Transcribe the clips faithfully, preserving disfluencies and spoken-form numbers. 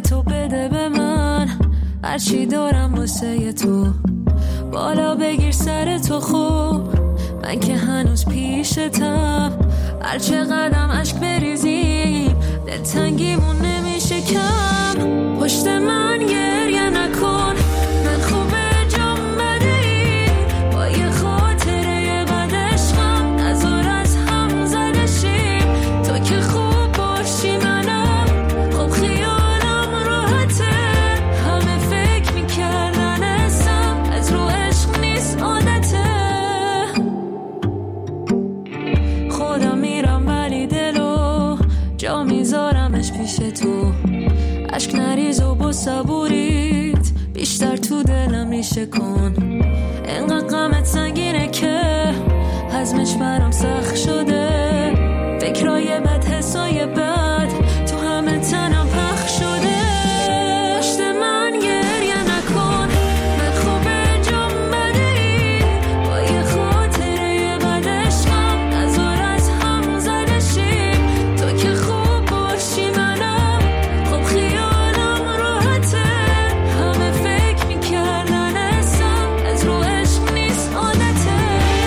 تو بده به من، هرچی دارم واسه تو، بالا بگیر سر تو خوب، من که هنوز پیشتم، هرچه قدم عشق بریزیم دلتنگیمون نمیشه کم. پشت من گریه نکن، من خوبه جام بده ای، با یه خاطره بد عشقم نذار از هم زده شیم. تو که خوب باشی منم خب خیالم راحته، همه فکر میکردن اسم از رو عشق نیست عادته. خودم میرم ولی دلو جا میذارمش پیش تو، عشق نریز و با صبوریت بیشتر تو دلم ریشه کن. اینقدر غمت سنگینه که هضمش برام سخت شده، فکرای بد حسای بد تو همه تنم پخش شده. پشت من گریه نکن، من خوبه جام بده ای، با یه خاطره بد عشقم نذار از هم زده شیم. تو که خوب باشی منم خب خیالم راحته، همه فکر میکردن اسم از رو عشق نیست عادته.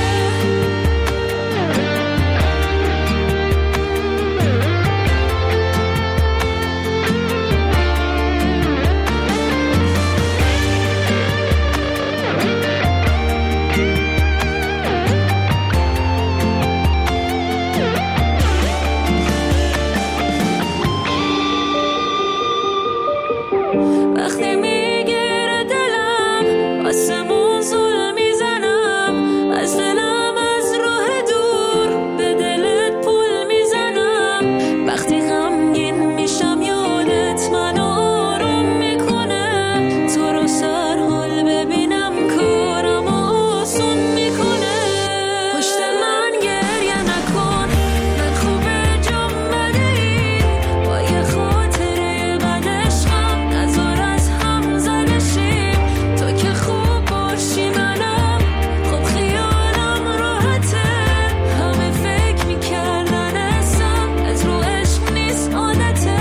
وقتی میگیره دلم آسمون زل میزنم، از دلم از راه دور به دلت پول میزنم. وقتی غمگین میشم یادت منو آروم میکنه، تو رو سر حال ببینم کارم آسون میکنه. پشت من گریه نکن، من خوبه جام بده ای، با یه خاطره بد عشقم نذار از هم زده شیم. تو که خوب باشی منم خب خیالم راحته، همه فکر میکردن اسم از رو عشق نیست عادته.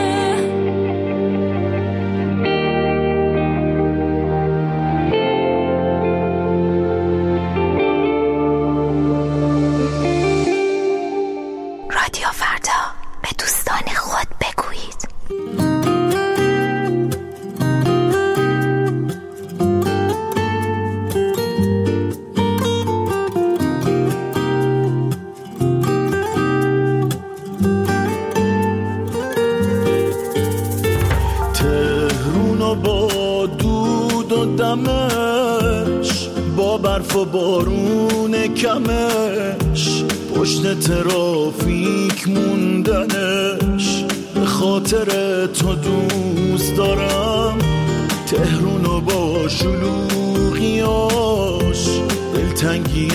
رادیو فردا، به دوستان خود بگویید. تهرون و با دود و دمش، با برف و بارون کمش، پشت ترافیک موندنش، به خاطر تو دوست دارم. تهرون و با شلوغیاش، دلتنگی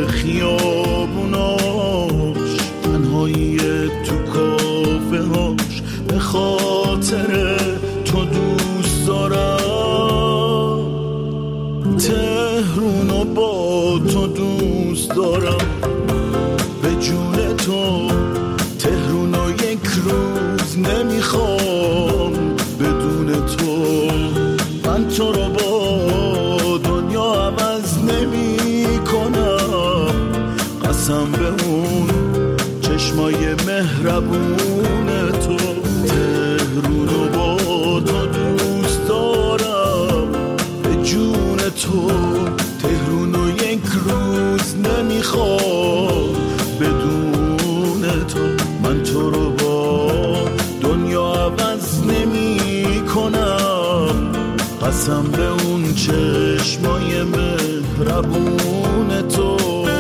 خیابوناش، تنهایی تو کافه هاش، به خاطر تو دوست دارم. تهرون و با تو دوست دارم، به جون تو. تهرون و یک روز نمیخوام بدون تو، من تو رو با دنیا عوض نمی کنم. قسم به اون چشمای مهربون تو. تهرون و با تو دوست دارم، به جون تو. تهرون و یک روز نمیخوام بدون تو، من تو رو با دنیا عوض نمی کنم. قسم به اون چشمای مهربون تو.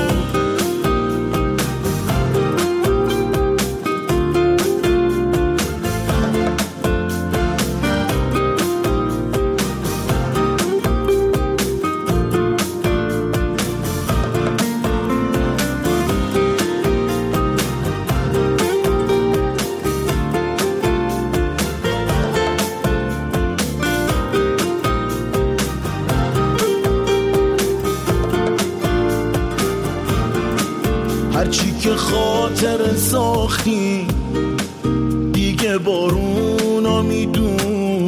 هرچی که خاطر ساختی دیگه بارونا میدونه،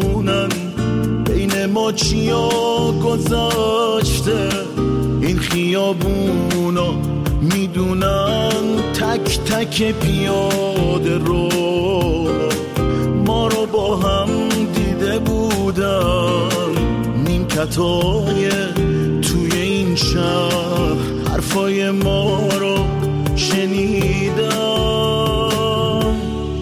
چیا گذاشته این خیابونا، میدونن تک تک پیاده رو ما رو با هم دیده بودن، نیمکتای توی این شهر حرفای ما رو شنیدم.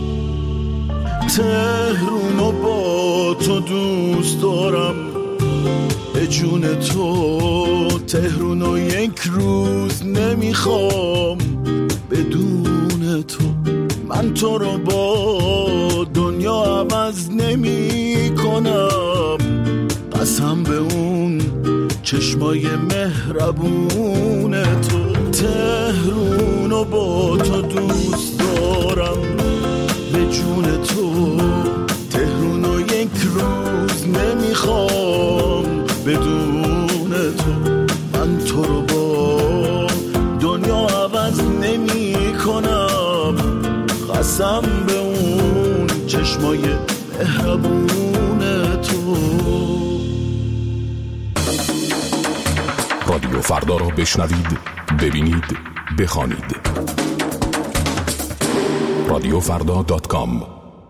تهرونو با تو دوست دارم به جون تو، تهرونو یک روز نمیخوام بدون تو. من تو رو با دنیا عوض نمی کنم، قسم به اون چشمای مهربون تو. تهرونو با تو دوست دارم به جون تو، تهرونو یک روز نمیخوام بدون تو. من تو رو با دنیا عوض نمی کنم، قسم به اون چشمای مهربون تو. رادیو فردا رو بشنوید، ببینید، بخوانید. رادیو فردا دات کام.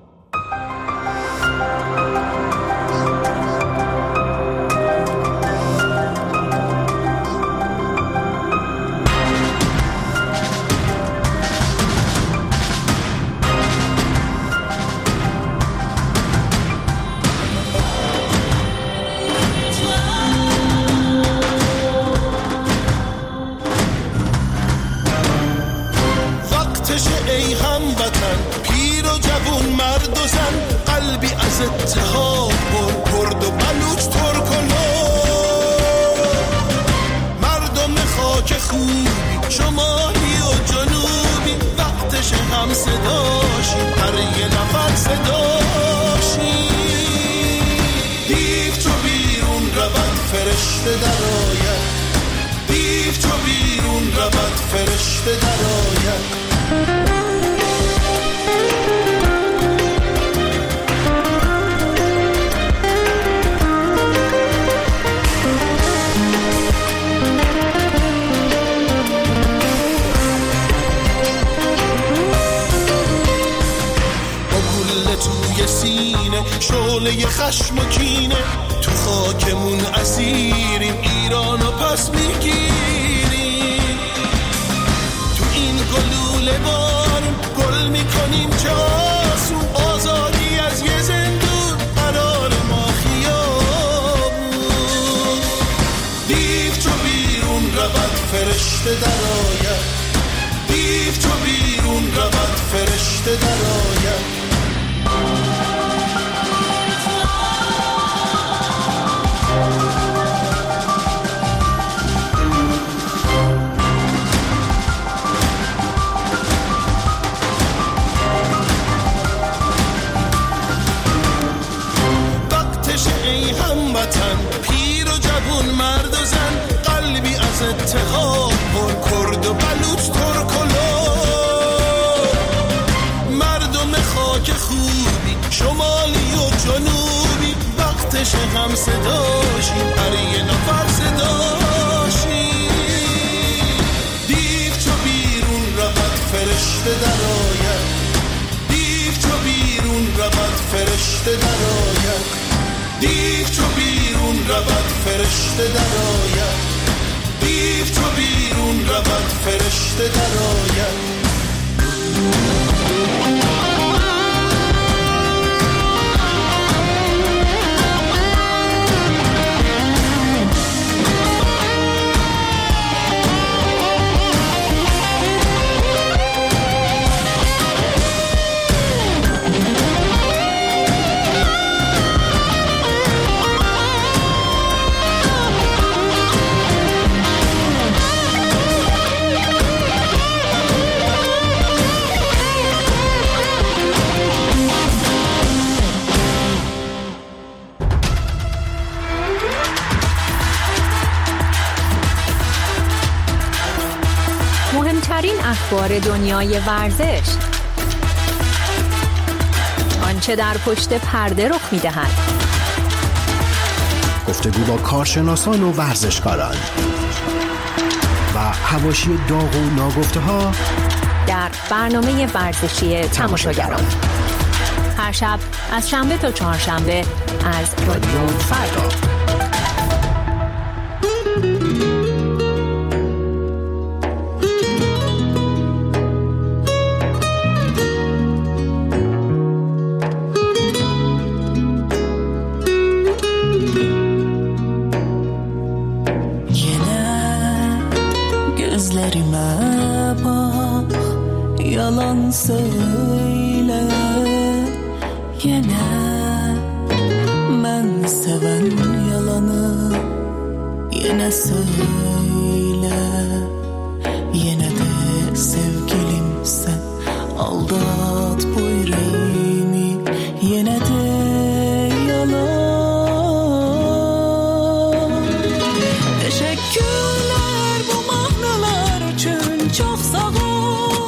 شعله خشم و کینه تو خاکمون اسیریم، ایرانو پس میگیریم. تو این گلوله باریم، گل میکنیم چه آسون، آزادی از یه زندون قرار ما خیابون. دیو تو بیرون رود فرشته در آید، دیو تو بیرون رود فرشته در آید. پیر و جوون مرد و زن، قلبی از اتحاد پر، کرد و بلوچ ترک و لور. مردم خاک خوبی شمالی و جنوبی، وقتش هم صداشی هر یه نفر صداشی. دیو تو بیرون رود فرشته در آید، دیو تو بیرون رود فرشته در آید. دیو تو بیرون رود فرشته در آید، دیو تو بیرون رود فرشته در آید. مهمترین اخبار دنیای ورزش، آنچه در پشت پرده رخ می‌دهد، گفتگو با کارشناسان و ورزشکاران و حواشی داغ و ناگفته ها در برنامه ورزشی تماشاگران هر شب از شنبه تا چهارشنبه از رادیو فردا. Gözlerime bak, yalan söyle yine. Ben seven yalanı yine söyle. Yine de sevgilim sen aldat bu yüreğimi. Yine de yalan. Teşekkürler bu mahnalar için çok sağ ol.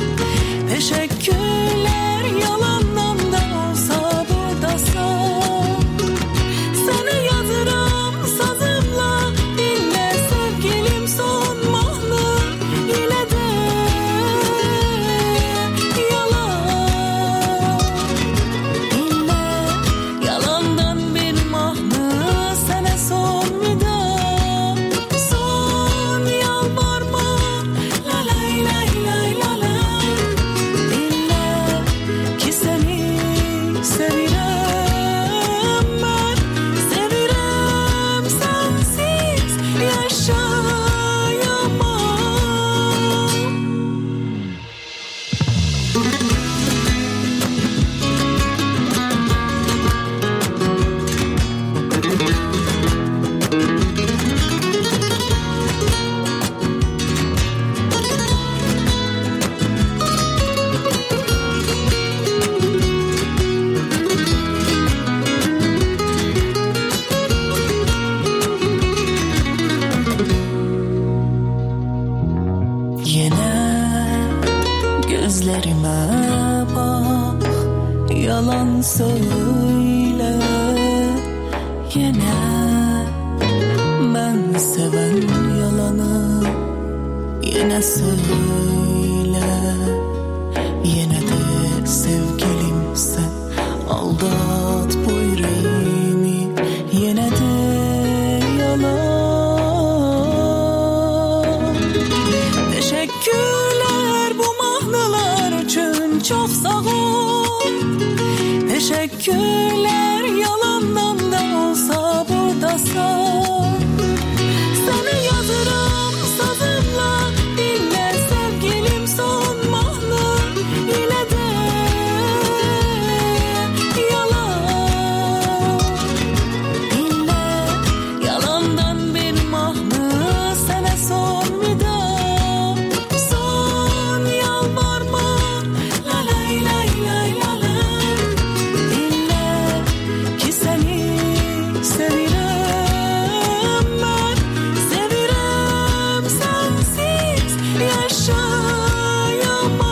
Teşekkürler yalandan da olsa buradasın. Seni yazırım sazımla dinle sevgilim son mahna. Yine de yalan. Dinle yalandan bir mahna sana son vida. Son yalvarma la lay lay lay la lay. Dinle ki seni sevirem ben. Sevirem sensiz yaşayamam. Yine gözlerime bak, yalan söyle yine. Ben seven yalanı yine söyle. Yine de sevgilim sen aldat bu yüreğimi. Yine de yalan. Teşekkürler bu mahnalar için çok sağ ol. Teşekkürler yalandan da olsa buradasın. Seni yazırım sazımla dinle sevgilim son mahna. Yine de yalan. Dinle yalandan bir mahna sana son vida. Son yalvarma la lay lay lay la lay. Dinle ki seni sevirem ben. Sevirem sensiz yaşayamam.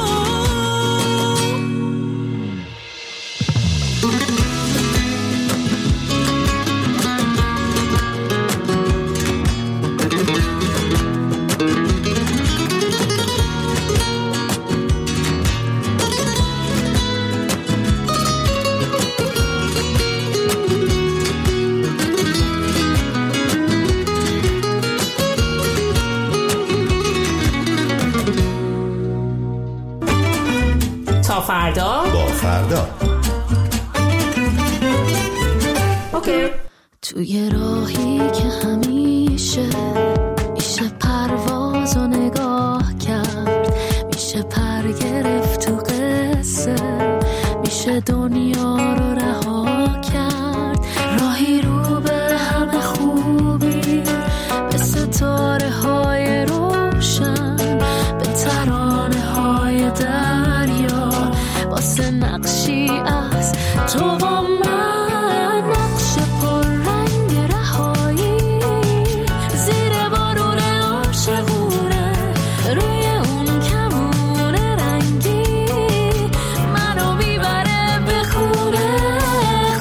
تا فردا. با فردا. اوکی. توی راهی که همیشه میشه پرواز و نگاه کرد. میشه پر گرفت تو قصه. میشه دنیا رو رها کرد. راهی رو به همه خوبی. به ستاره های روشن. به ترانه های دریا. واسه نقشی از تو و من. نقش پر رنگ رهایی. زیر بارون عاشقونه. روی اون کمون رنگی. منو میبره به خونه.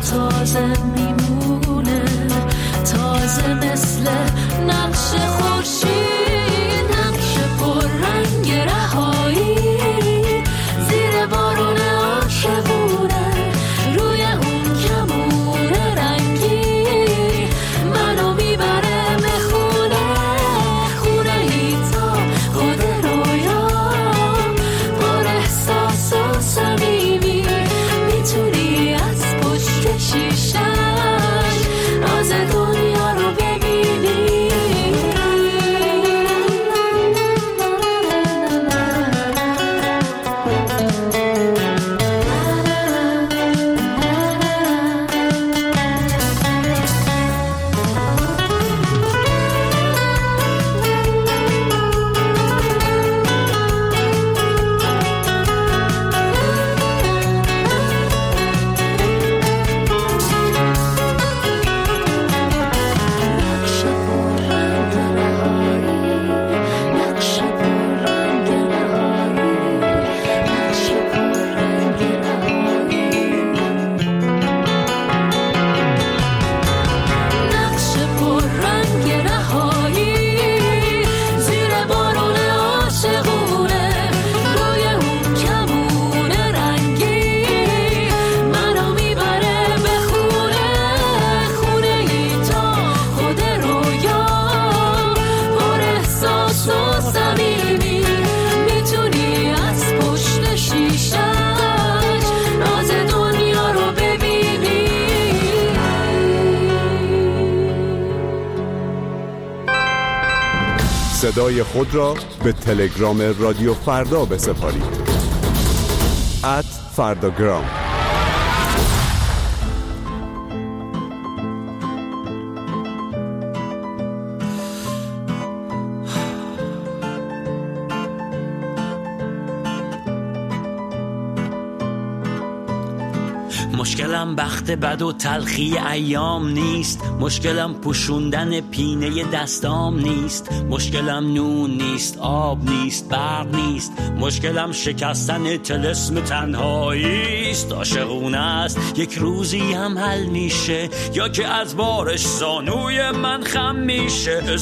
تازه میمونه، تازه مثل نقش خورشید، نقش پر رنگ رهایی زیر بارون آشبونه، روی اون کمون رنگی منو میبره مخونه، خونه ای تا خود رویا، پر احساس و صمیمی، میتونی از پشت شیشش راز دنیا رو ببینی. صدای خود را به تلگرام رادیو فردا بسپارید. ات فرداگرام. مشکلم بخت بد و تلخی ایام نیست، مشکلم پوشوندن پینه دستام نیست، مشکلم نون نیست، آب نیست، برق نیست، مشکلم شکستن طلسم تنهایی است. عاشقونه است یک روزی هم حل میشه، یا که از بارش زانوی من خم میشه.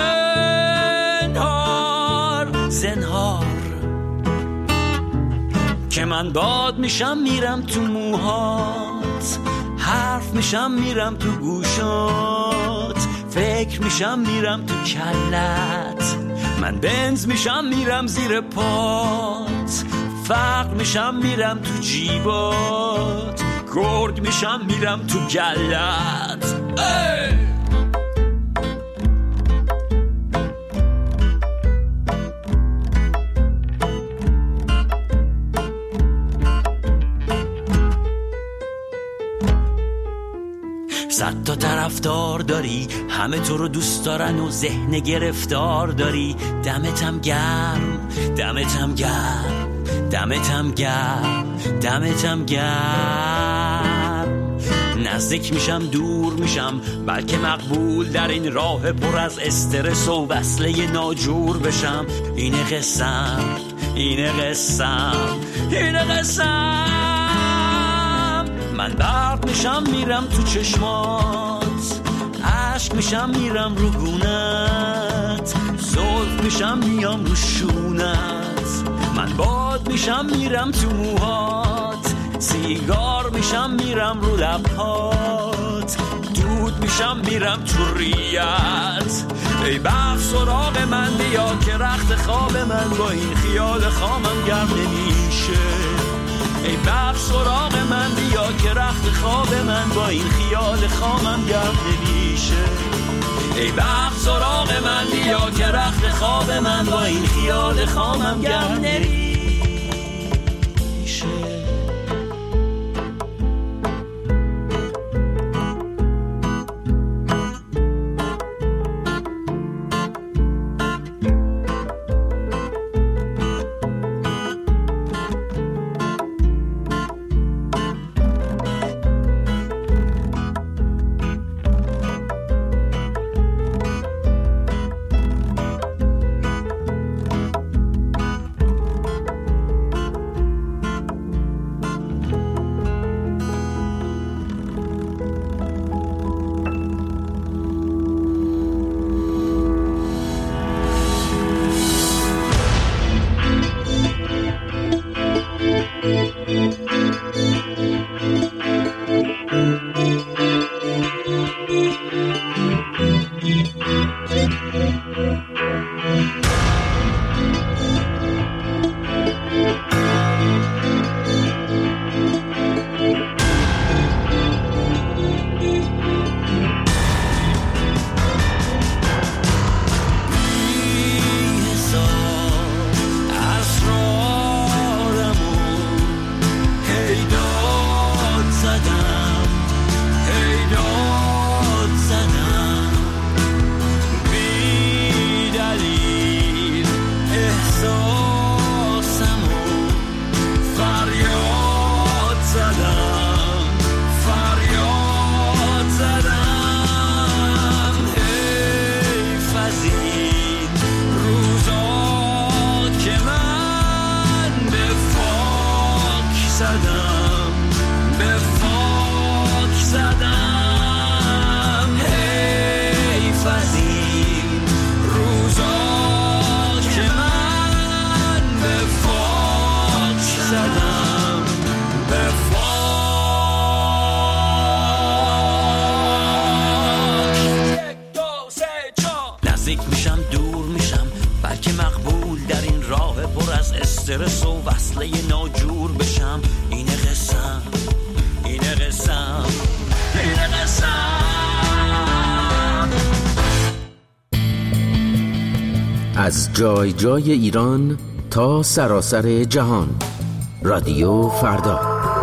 زنهار زنهار که من باد میشم میرم تو موهات، حرف میشم میرم تو گوشات، فکر میشم میرم تو کلت، من بنز میشم میرم زیر پات، فقر میشم میرم تو جیبات، گرگ میشم میرم تو گلت. ای! صد تا طرفدار داری، همه تو رو دوست دارن و ذهن گرفتار داری. دمتم گرم، دمتم گرم، دمتم گرم، دمتم گرم. نزدیک میشم دور میشم، بلکه مقبول در این راه پر از استرس و وصله ناجور بشم. اینه قسم، اینه قسم، اینه قسم. من برق میشم میرم تو چشمات، عشق میشم میرم رو گونت، زلف میشم میام رو شونت، من باد میشم میرم تو موهات، سیگار میشم میرم رو لبهات، دود میشم میرم تو ریت. ای برق سراغ من بیا که رخت خواب من با این خیال خامم گرم نمیشه. ای برق سراغ من بیا که رخت خواب من با این خیال خامم گرم نمیشه. ای برق سراغ من بیا که رخت خواب من با این خیال خامم گرم نمیشه. مقبول در این راه پر از استرس و وصله ناجور بشم. اینه قسم، اینه قسم، اینه قسم. از جای جای ایران تا سراسر جهان، رادیو فردا.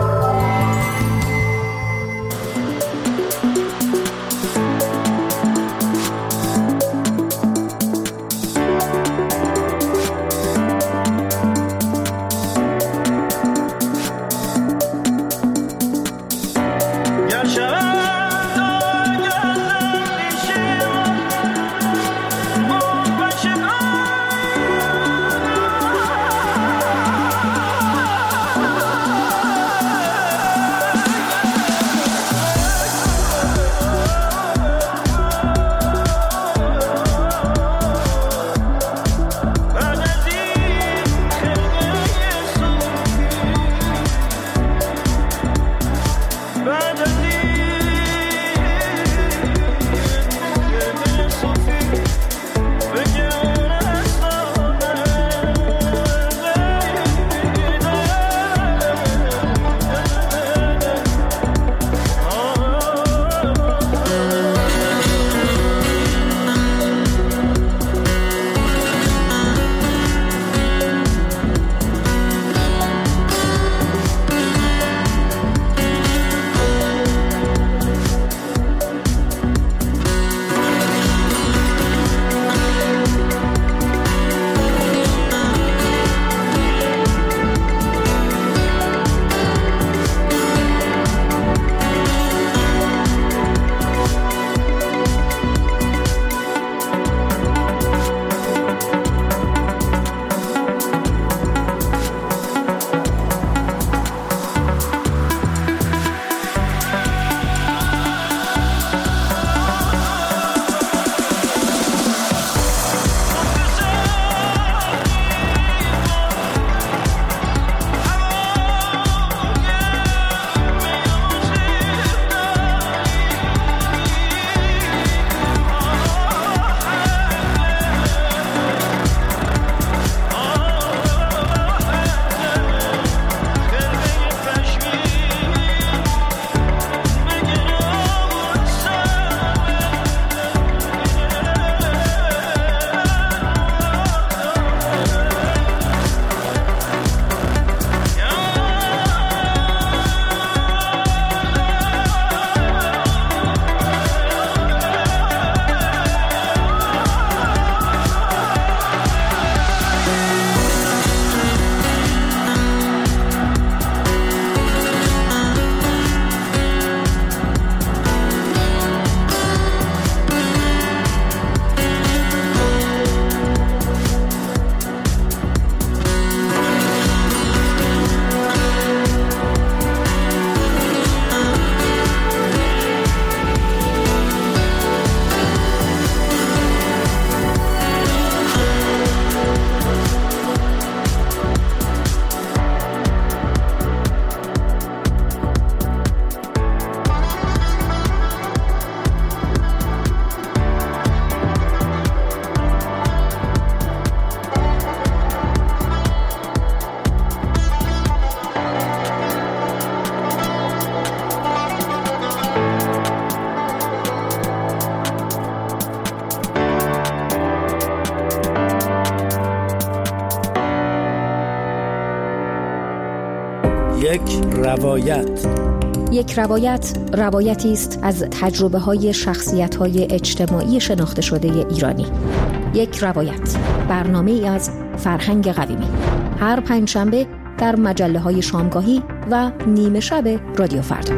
یک روایت. یک روایت روایتی است از تجربه های شخصیت های اجتماعی شناخته شده ایرانی. یک روایت، برنامه ای از فرهنگ قویمی، هر پنجشنبه در مجله های شامگاهی و نیمه شب رادیو فردا.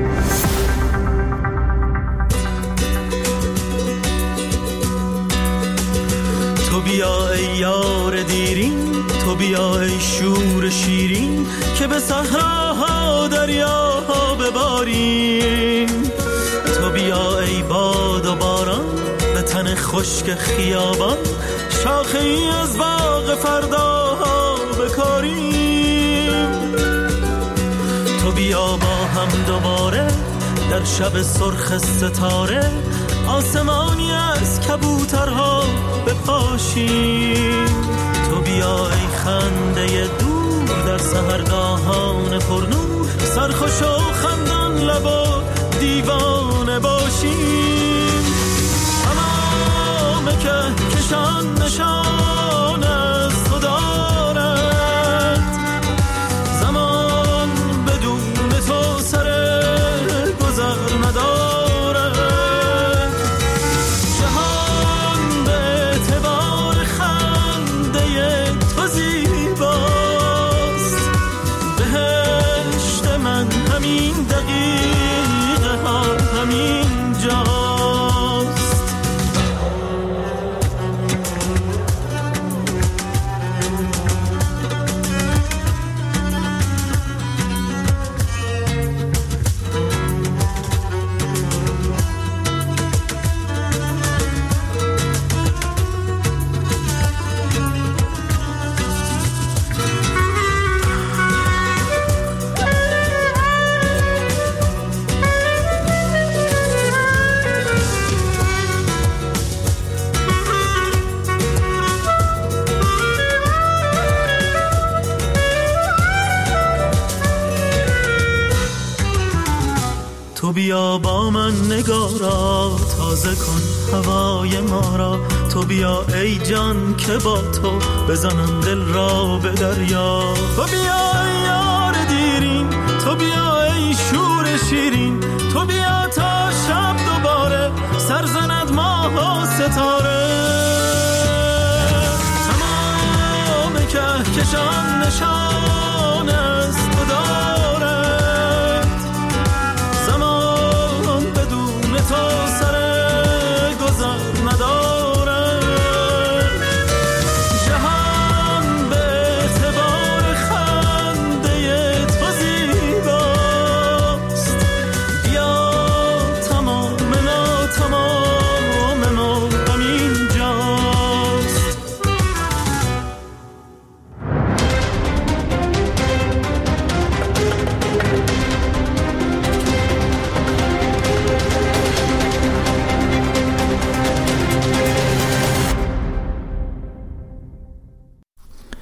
تو بیا ای یار دیرین، تو بیا ای شور شیرین، که به صحراها دریاها بباریم. تو بیا ای باد و باران، به تن خشک خیابان، شاخه ای از باغ فرداها بکاریم. تو بیا با هم دوباره در شب سرخ ستاره، آسمانی از کبوترها بپاشیم. تو پرنور سرخوش و خندان لبا دیوانه باشیم. تمام که کشان نشان از تو دارد، زمان بدون تو سر گذر ندارد. جهان به اعتبار خنده تو زیباست، بهشت من همین دقیقه ها همین جاست. تو بیا با من نگارا، تازه کن هوای ما را. تو بیا ای جان که با تو بزنم دل را به دریا. تو بیا ای یار دیرین، تو بیا ای شور شیرین. تو بیا تا شب دوباره سر زند ماه و ستاره. تمام که کشان نشان